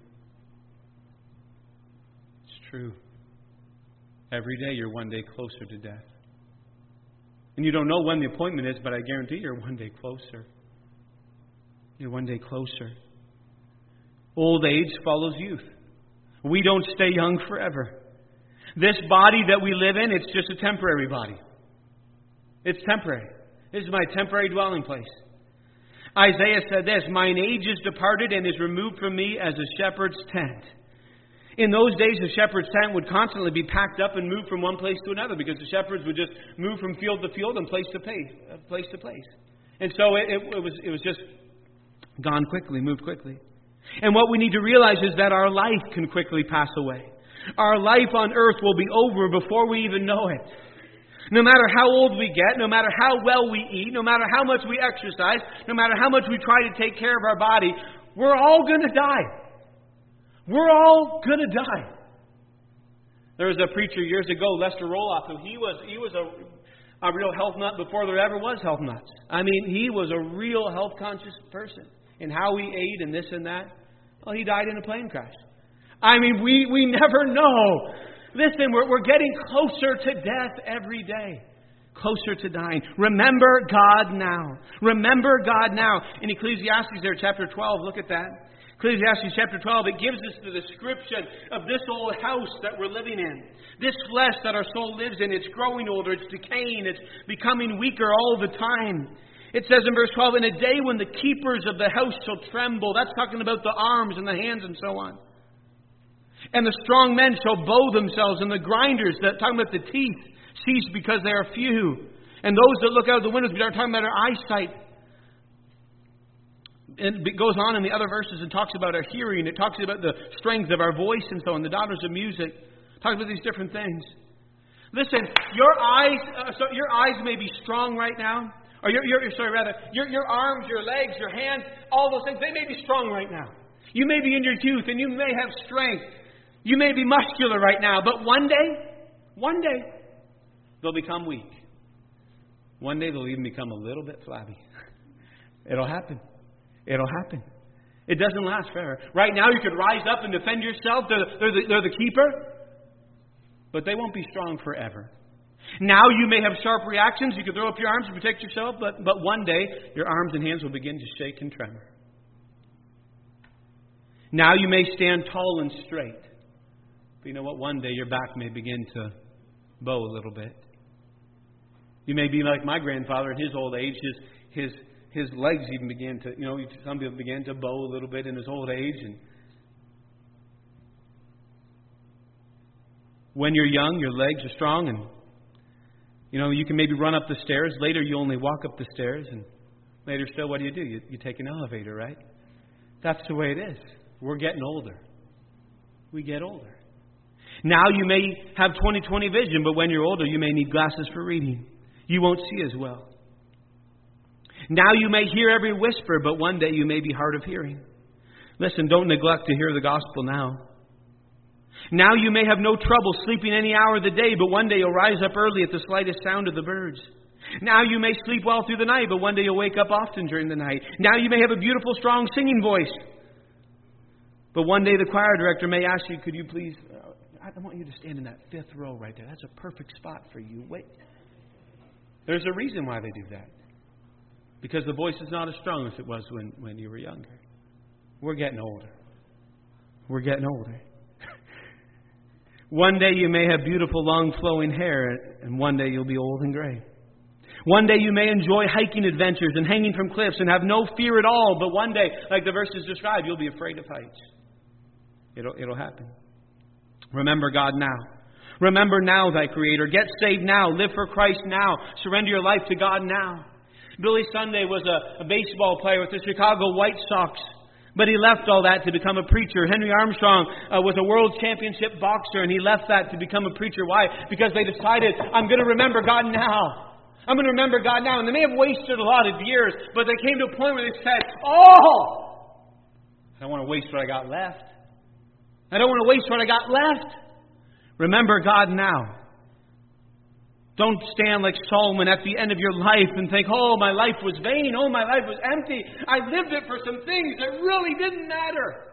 It's true. Every day you're one day closer to death. And you don't know when the appointment is, but I guarantee you're one day closer. You're one day closer. Old age follows youth. We don't stay young forever. This body that we live in, it's just a temporary body. It's temporary. This is my temporary dwelling place. Isaiah said this, mine age is departed and is removed from me as a shepherd's tent. In those days, the shepherd's tent would constantly be packed up and moved from one place to another because the shepherds would just move from field to field and place to place, place to place. And so it, it, it was it was just gone quickly, moved quickly. And what we need to realize is that our life can quickly pass away. Our life on earth will be over before we even know it. No matter how old we get, no matter how well we eat, no matter how much we exercise, no matter how much we try to take care of our body, we're all going to die. We're all going to die. There was a preacher years ago, Lester Roloff, who he was he was a, a real health nut before there ever was health nuts. I mean, he was a real health conscious person in how he ate and this and that. Well, he died in a plane crash. I mean, we, we never know. Listen, we're, we're getting closer to death every day. Closer to dying. Remember God now. Remember God now. In Ecclesiastes there, chapter twelve, look at that. Ecclesiastes chapter twelve, it gives us the description of this old house that we're living in. This flesh that our soul lives in, it's growing older, it's decaying, it's becoming weaker all the time. It says in verse twelve, in a day when the keepers of the house shall tremble. That's talking about the arms and the hands and so on. And the strong men shall bow themselves, and the grinders, that talking about the teeth, cease because they are few. And those that look out of the windows, we are talking about our eyesight. And it goes on in the other verses and talks about our hearing. It talks about the strength of our voice and so on, the daughters of music. It talks about these different things. Listen, your eyes, uh, so your eyes may be strong right now. Or your, your, sorry, rather, your, your arms, your legs, your hands, all those things, they may be strong right now. You may be in your youth and you may have strength. You may be muscular right now. But one day, one day, they'll become weak. One day they'll even become a little bit flabby. It'll happen. It'll happen. It doesn't last forever. Right now you could rise up and defend yourself. They're, they're, the, they're the keeper. But they won't be strong forever. Now you may have sharp reactions. You can throw up your arms to protect yourself. But, but one day your arms and hands will begin to shake and tremor. Now you may stand tall and straight. But you know what? One day your back may begin to bow a little bit. You may be like my grandfather in his old age. His, his, his legs even began to, you know, some people began to bow a little bit in his old age. And when you're young, your legs are strong and, you know, you can maybe run up the stairs. Later, you only walk up the stairs. And later still, what do you do? You, you take an elevator, right? That's the way it is. We're getting older. We get older. Now you may have twenty twenty vision, but when you're older, you may need glasses for reading. You won't see as well. Now you may hear every whisper, but one day you may be hard of hearing. Listen, don't neglect to hear the gospel now. Now you may have no trouble sleeping any hour of the day, but one day you'll rise up early at the slightest sound of the birds. Now you may sleep well through the night, but one day you'll wake up often during the night. Now you may have a beautiful, strong singing voice. But one day the choir director may ask you, could you please, uh, I want you to stand in that fifth row right there. That's a perfect spot for you. Wait. There's a reason why they do that. Because the voice is not as strong as it was when, when you were younger. We're getting older. We're getting older. One day you may have beautiful, long, flowing hair, and one day you'll be old and gray. One day you may enjoy hiking adventures and hanging from cliffs and have no fear at all, but one day, like the verses describe, you'll be afraid of heights. It'll, it'll happen. Remember God now. Remember now thy Creator. Get saved now. Live for Christ now. Surrender your life to God now. Billy Sunday was a, a baseball player with the Chicago White Sox. But he left all that to become a preacher. Henry Armstrong uh, was a world championship boxer, and he left that to become a preacher. Why? Because they decided, I'm going to remember God now. I'm going to remember God now. And they may have wasted a lot of years, but they came to a point where they said, oh, I don't want to waste what I got left. I don't want to waste what I got left. Remember God now. Don't stand like Solomon at the end of your life and think, oh, my life was vain. Oh, my life was empty. I lived it for some things that really didn't matter.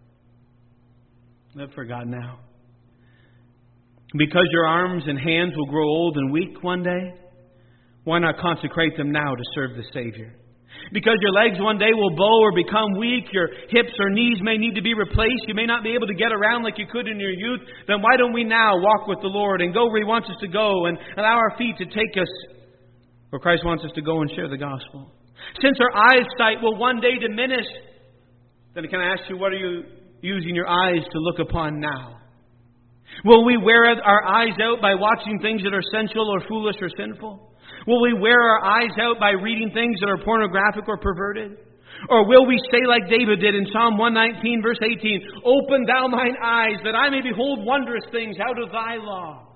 Live for God now. Because your arms and hands will grow old and weak one day, why not consecrate them now to serve the Savior? Because your legs one day will bow or become weak, your hips or knees may need to be replaced, you may not be able to get around like you could in your youth, then why don't we now walk with the Lord and go where He wants us to go and allow our feet to take us where Christ wants us to go and share the gospel? Since our eyesight will one day diminish, then can I ask you, what are you using your eyes to look upon now? Will we wear our eyes out by watching things that are sensual or foolish or sinful? Will we wear our eyes out by reading things that are pornographic or perverted? Or will we say like David did in Psalm one nineteen, verse eighteen, open thou mine eyes, that I may behold wondrous things out of thy law?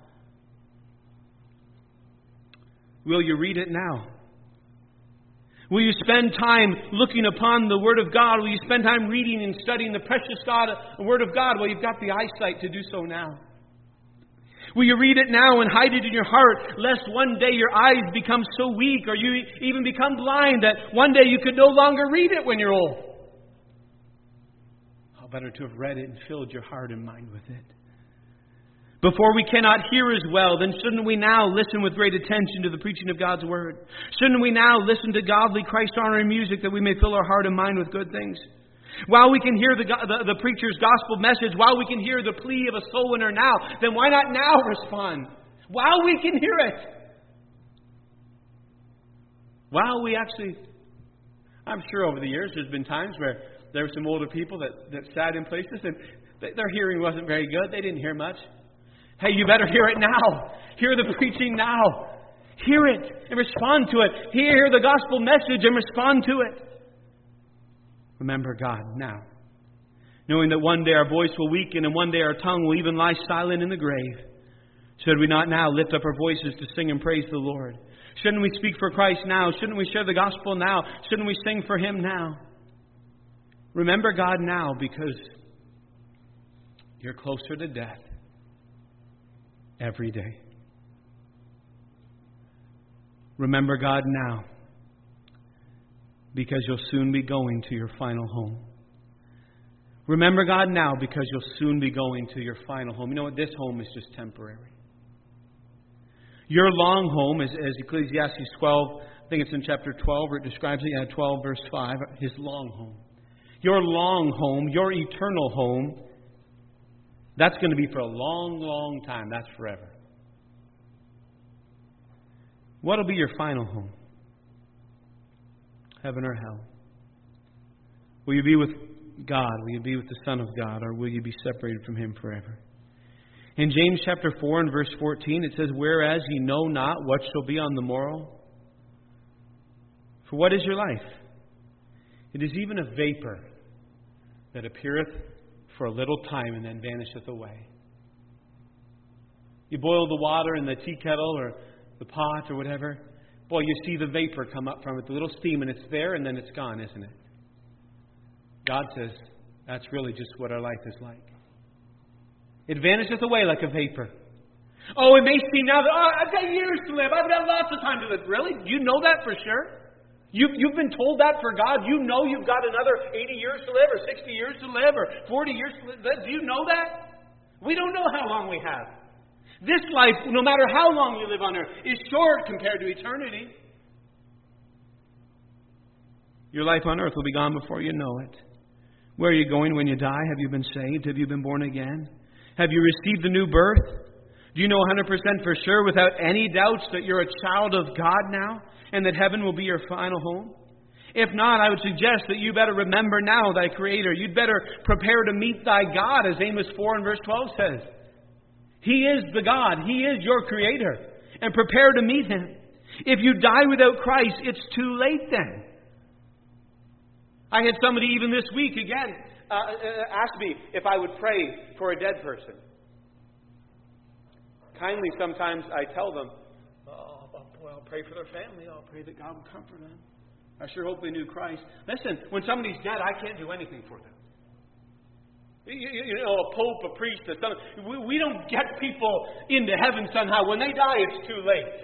Will you read it now? Will you spend time looking upon the Word of God? Will you spend time reading and studying the precious God, Word of God? Well, you've got the eyesight to do so now. Will you read it now and hide it in your heart, lest one day your eyes become so weak or you even become blind that one day you could no longer read it when you're old? How better to have read it and filled your heart and mind with it. Before we cannot hear as well, then shouldn't we now listen with great attention to the preaching of God's Word? Shouldn't we now listen to godly, Christ-honoring music that we may fill our heart and mind with good things? While we can hear the, the, the preacher's gospel message, while we can hear the plea of a soul winner now, then why not now respond? While we can hear it. Wow, we actually, I'm sure over the years there's been times where there were some older people that, that sat in places and th- their hearing wasn't very good. They didn't hear much. Hey, you better hear it now. Hear the preaching now. Hear it and respond to it. Hear the gospel message and respond to it. Remember God now. Knowing that one day our voice will weaken and one day our tongue will even lie silent in the grave. Should we not now lift up our voices to sing and praise the Lord? Shouldn't we speak for Christ now? Shouldn't we share the gospel now? Shouldn't we sing for Him now? Remember God now, because you're closer to death every day. Remember God now, because you'll soon be going to your final home. Remember God now, because you'll soon be going to your final home. You know what? This home is just temporary. Your long home, as, as Ecclesiastes twelve, I think it's in chapter twelve, where it describes it, yeah, twelve verse five, His long home. Your long home, your eternal home, that's going to be for a long, long time. That's forever. What will be your final home? Heaven or hell? Will you be with God? Will you be with the Son of God? Or will you be separated from Him forever? In James chapter four and verse fourteen, it says, "Whereas ye know not what shall be on the morrow. For what is your life? It is even a vapor that appeareth for a little time and then vanisheth away." You boil the water in the tea kettle or the pot or whatever. Boy, you see the vapor come up from it, the little steam, and it's there and then it's gone, isn't it? God says that's really just what our life is like. It vanisheth away like a vapor. Oh, it may seem now that, oh, I've got years to live. I've got lots of time to live. Really? You know that for sure? You've, you've been told that for God? You know you've got another eighty years to live or sixty years to live or forty years to live? Do you know that? We don't know how long we have. This life, no matter how long you live on earth, is short compared to eternity. Your life on earth will be gone before you know it. Where are you going when you die? Have you been saved? Have you been born again? Have you received the new birth? Do you know one hundred percent for sure, without any doubts, that you're a child of God now and that heaven will be your final home? If not, I would suggest that you better remember now thy Creator. You'd better prepare to meet thy God, as Amos four and verse twelve says. He is the God. He is your Creator. And prepare to meet Him. If you die without Christ, it's too late then. I had somebody even this week, again, uh, ask me if I would pray for a dead person. Kindly, sometimes I tell them, oh, boy, I'll pray for their family. I'll pray that God will comfort them. I sure hope they knew Christ. Listen, when somebody's dead, I can't do anything for them. You, you know, a pope, a priest, a son. We, we don't get people into heaven somehow. When they die, it's too late.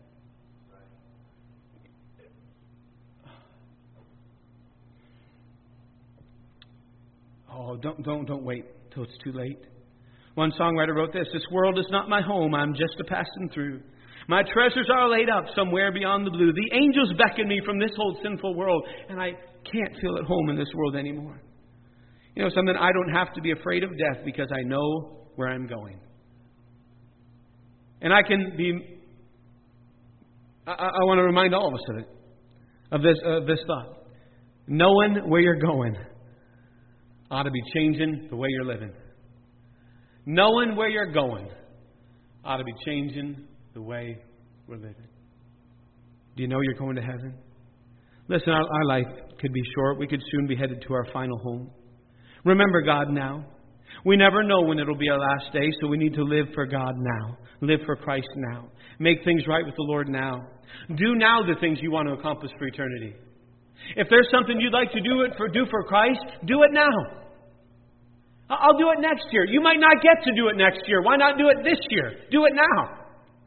Oh, don't don't don't wait till it's too late. One songwriter wrote this: "This world is not my home. I'm just a passing through. My treasures are laid up somewhere beyond the blue. The angels beckon me from this old sinful world, and I can't feel at home in this world anymore." You know something? I don't have to be afraid of death because I know where I'm going. And I can be... I, I want to remind all of us of it. Of this, of this thought. Knowing where you're going ought to be changing the way you're living. Knowing where you're going ought to be changing the way we're living. Do you know you're going to heaven? Listen, our, our life could be short. We could soon be headed to our final home. Remember God now. We never know when it'll be our last day, so we need to live for God now. Live for Christ now. Make things right with the Lord now. Do now the things you want to accomplish for eternity. If there's something you'd like to do it for, do for Christ, do it now. I'll do it next year. You might not get to do it next year. Why not do it this year? Do it now.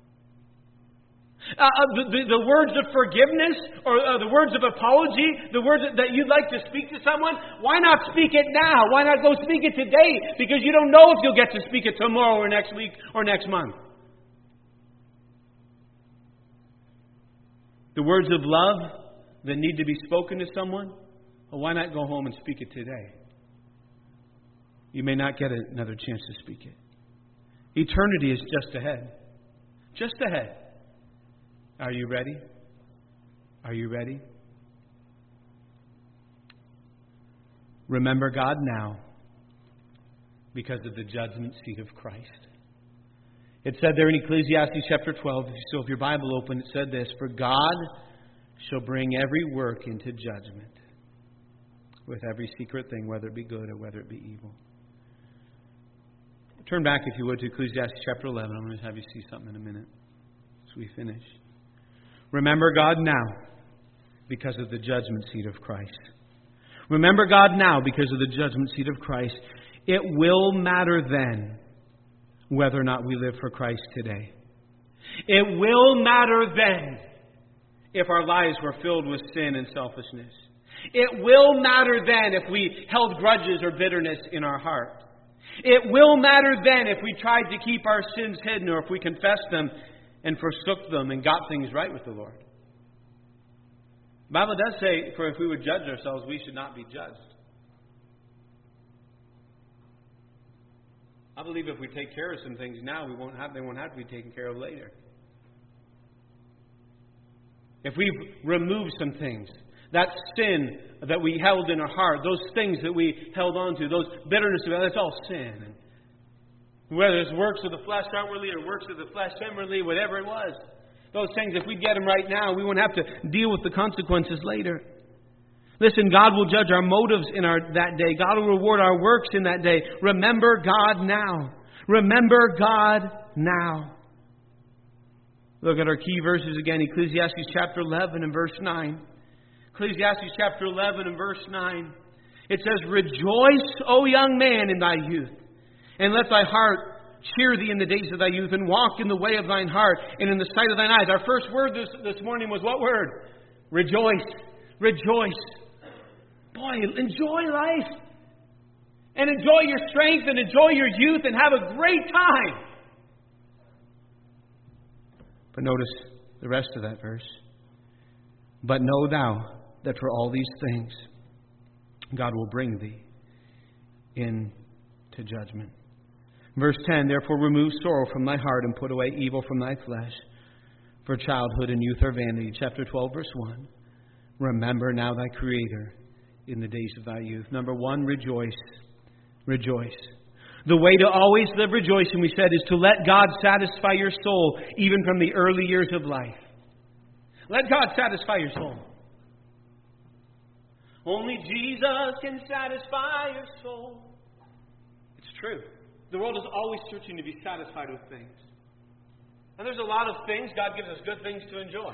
Uh, the, the, the words of forgiveness or uh, the words of apology, the words that you'd like to speak to someone, why not speak it now? Why not go speak it today? Because you don't know if you'll get to speak it tomorrow or next week or next month. The words of love that need to be spoken to someone, well, why not go home and speak it today? You may not get another chance to speak it. Eternity is just ahead. Just ahead. Are you ready? Are you ready? Remember God now because of the judgment seat of Christ. It said there in Ecclesiastes chapter twelve, if you still have your Bible open, it said this, "For God shall bring every work into judgment with every secret thing, whether it be good or whether it be evil." Turn back, if you would, to Ecclesiastes chapter eleven. I'm going to have you see something in a minute as we finish. Remember God now because of the judgment seat of Christ. Remember God now because of the judgment seat of Christ. It will matter then whether or not we live for Christ today. It will matter then if our lives were filled with sin and selfishness. It will matter then if we held grudges or bitterness in our heart. It will matter then if we tried to keep our sins hidden or if we confessed them and forsook them and got things right with the Lord. The Bible does say, for if we would judge ourselves, we should not be judged. I believe if we take care of some things now, we won't have, they won't have to be taken care of later. If we've removed some things, that sin that we held in our heart, those things that we held on to, those bitterness, that's all sin. And whether it's works of the flesh outwardly or works of the flesh inwardly, whatever it was, those things, if we get them right now, we won't have to deal with the consequences later. Listen, God will judge our motives in our that day. God will reward our works in that day. Remember God now. Remember God now. Look at our key verses again. Ecclesiastes chapter eleven and verse nine. Ecclesiastes chapter eleven and verse nine. It says, "Rejoice, O young man, in thy youth, and let thy heart cheer thee in the days of thy youth, and walk in the way of thine heart, and in the sight of thine eyes." Our first word this, this morning was what word? Rejoice. Rejoice. Boy, enjoy life. And enjoy your strength, and enjoy your youth, and have a great time. But notice the rest of that verse. "But know thou that for all these things God will bring thee into judgment." Verse ten, "Therefore remove sorrow from thy heart, and put away evil from thy flesh. For childhood and youth are vanity." Chapter twelve, verse one. "Remember now thy Creator in the days of thy youth." Number one, rejoice. Rejoice. The way to always live rejoicing, we said, is to let God satisfy your soul, even from the early years of life. Let God satisfy your soul. Only Jesus can satisfy your soul. It's true. The world is always searching to be satisfied with things. And there's a lot of things. God gives us good things to enjoy.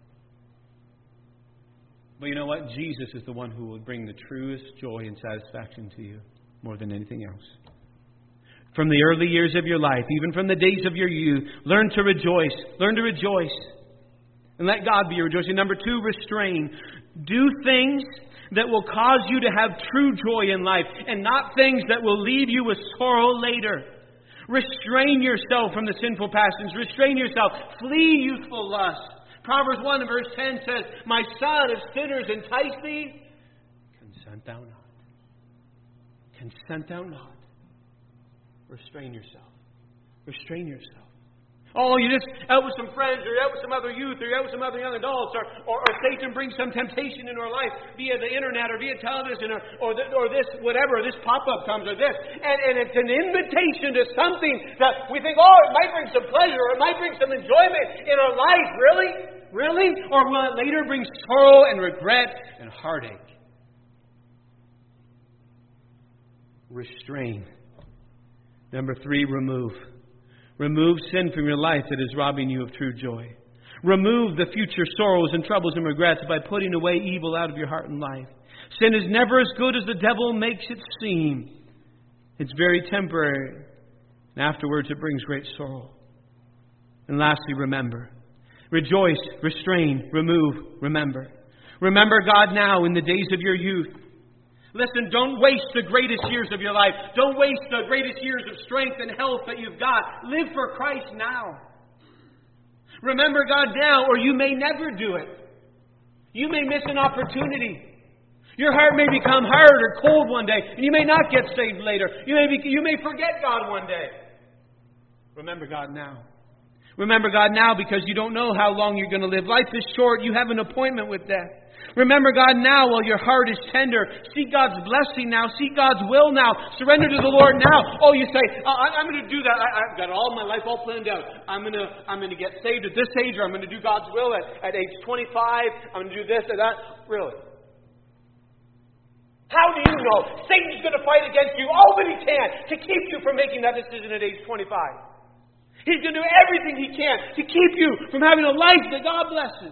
But you know what? Jesus is the one who will bring the truest joy and satisfaction to you more than anything else. From the early years of your life, even from the days of your youth, learn to rejoice. Learn to rejoice. And let God be your rejoicing. Number two, restrain. Do things that will cause you to have true joy in life, and not things that will leave you with sorrow later. Restrain yourself from the sinful passions. Restrain yourself. Flee youthful lust. Proverbs one and verse ten says, "My son, if sinners entice thee, consent thou not." Consent thou not. Restrain yourself. Restrain yourself. Oh, you're just out with some friends, or you're out with some other youth, or you're out with some other young adults, or, or, or Satan brings some temptation into our life via the internet, or via television, or, or, the, or this, whatever, this pop-up comes, or this. And, and it's an invitation to something that we think, oh, it might bring some pleasure, or it might bring some enjoyment in our life. Really? Really? Or will it later bring sorrow and regret and heartache? Restrain. Number three, remove. Remove sin from your life that is robbing you of true joy. Remove the future sorrows and troubles and regrets by putting away evil out of your heart and life. Sin is never as good as the devil makes it seem. It's very temporary. And afterwards it brings great sorrow. And lastly, remember. Rejoice, restrain, remove, remember. Remember God now in the days of your youth. Listen, don't waste the greatest years of your life. Don't waste the greatest years of strength and health that you've got. Live for Christ now. Remember God now, or you may never do it. You may miss an opportunity. Your heart may become hard or cold one day, and you may not get saved later. You may, be, you may forget God one day. Remember God now. Remember God now because you don't know how long you're going to live. Life is short. You have an appointment with death. Remember God now while your heart is tender. Seek God's blessing now. Seek God's will now. Surrender to the Lord now. Oh, you say, I, I'm going to do that. I, I've got all my life all planned out. I'm going to I'm going to get saved at this age, or I'm going to do God's will at, at age twenty-five. I'm going to do this or that. Really? How do you know? Satan's going to fight against you all that he can to keep you from making that decision at age twenty-five. He's going to do everything he can to keep you from having a life that God blesses.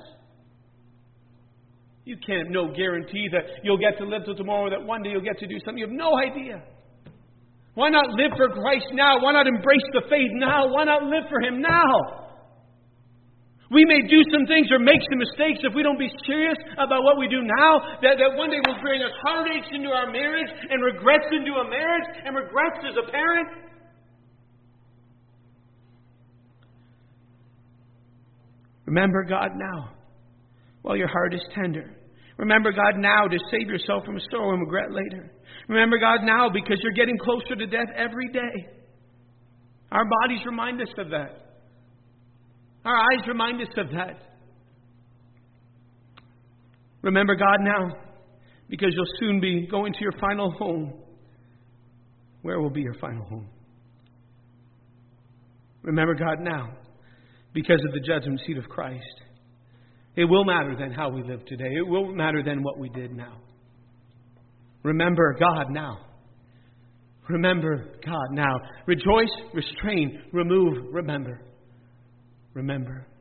You can't have no guarantee that you'll get to live till tomorrow, that one day you'll get to do something. You have no idea. Why not live for Christ now? Why not embrace the faith now? Why not live for Him now? We may do some things or make some mistakes if we don't be serious about what we do now. That, that one day will bring us heartaches into our marriage and regrets into a marriage and regrets as a parent. Remember God now while your heart is tender. Remember God now to save yourself from a sorrow and regret later. Remember God now because you're getting closer to death every day. Our bodies remind us of that. Our eyes remind us of that. Remember God now because you'll soon be going to your final home. Where will be your final home? Remember God now because of the judgment seat of Christ. It will matter then how we live today. It will matter then what we did now. Remember God now. Remember God now. Rejoice, restrain, remove, remember. Remember.